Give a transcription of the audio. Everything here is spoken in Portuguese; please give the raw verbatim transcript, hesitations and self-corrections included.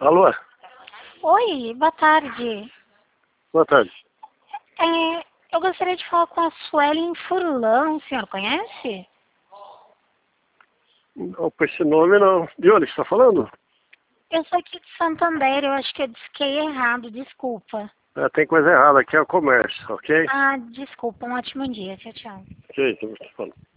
Alô? Oi, boa tarde. Boa tarde. É, eu gostaria de falar com a Suelen Furlan, o senhor conhece? Não, por esse nome não. De onde você está falando? Eu sou aqui de Santander, eu acho que eu disquei errado, desculpa. É, tem coisa errada aqui, é o comércio, ok? Ah, desculpa, um ótimo dia, tchau, tchau. Ok, então você fala.